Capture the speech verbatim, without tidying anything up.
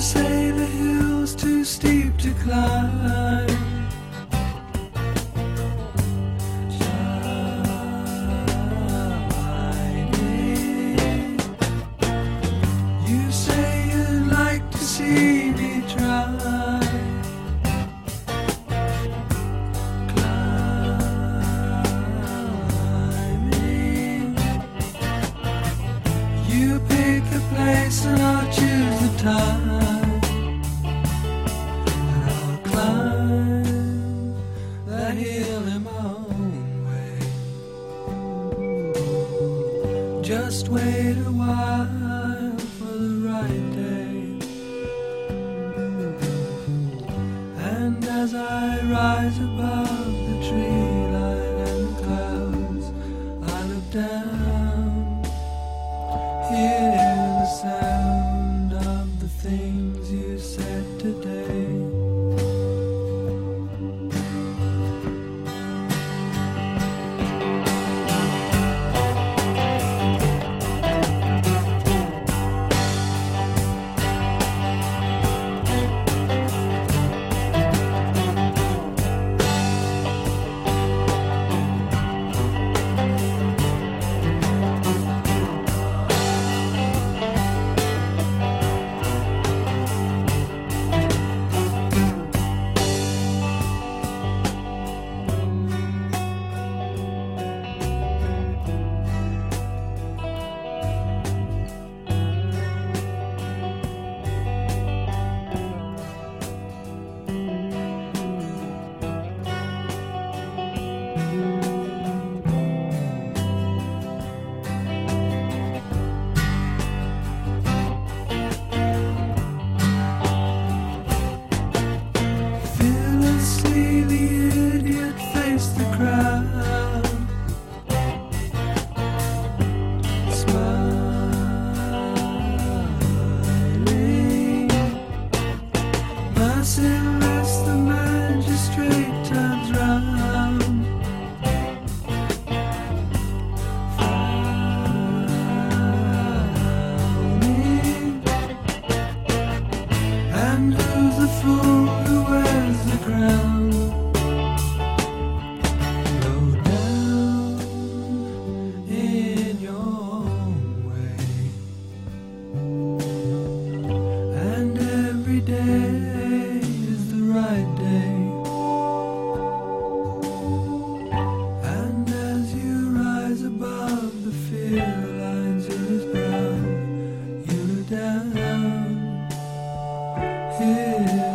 say the hill's too steep to climb. Shining. You say you'd like to see me try. Climbing. You pick the place and I'll choose the time. Just wait a while for the right day. And as I rise above the tree line and the clouds, I look down, hear the sound of the things you said today. The crowd, smiling. Merciless, the magistrate turns round, frowning. And who's the fool who wears the crown? Every day is the right day, and as you rise above the fear lines in his brow, you look down here.